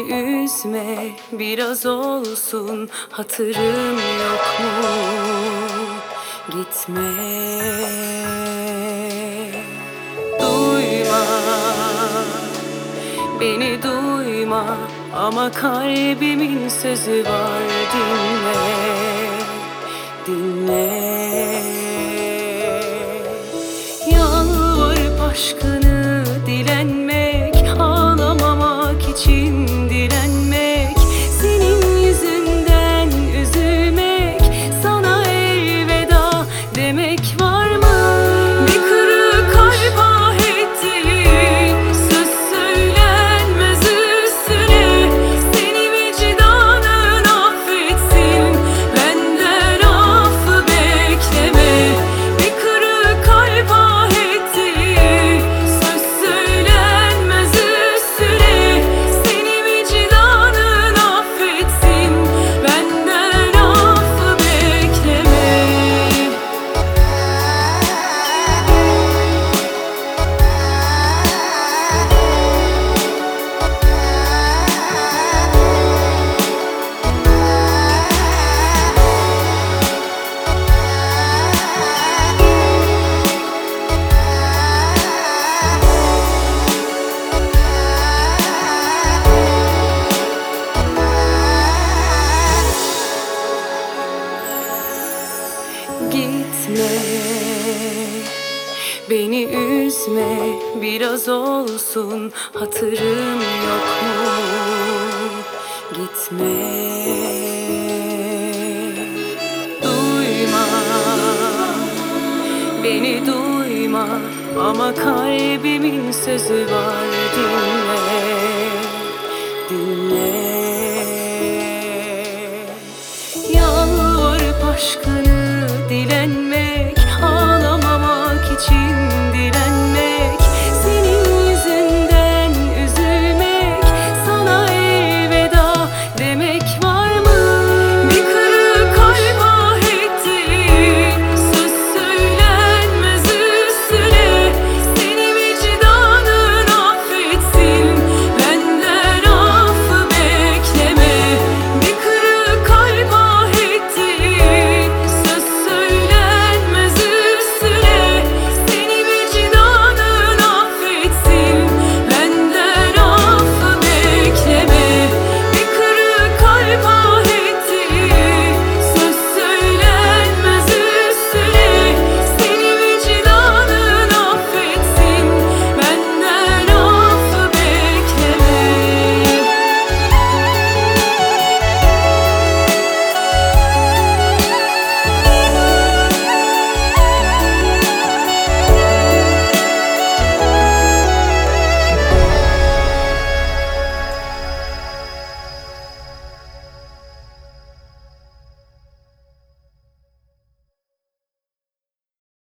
üzme, biraz olsun hatırım yok mu? Gitme. Duyma, beni duyma, ama kalbimin sözü var, dinle. Dinle. Yalvarıp aşkını dilenmek, ağlamamak için direnmek, senin yüzünden üzülmek, sana elveda demek var mı? Bir kırık kalp ah ettiğin söz söylenmez üstüne, seni vicdanın affetsin, benden affı bekleme. Bir kırık kalp ah ettiğin söz söylenmez üstüne, seni vicdanın affetsin, benden affı bekleme. Gitme, beni üzme, biraz olsun hatırım yok mu? Gitme. Duyma, beni duyma, ama kalbimin sözü var, dinle. Dinle. Yalvarıp aşkını dilenmek, ağlamamak için direnmek,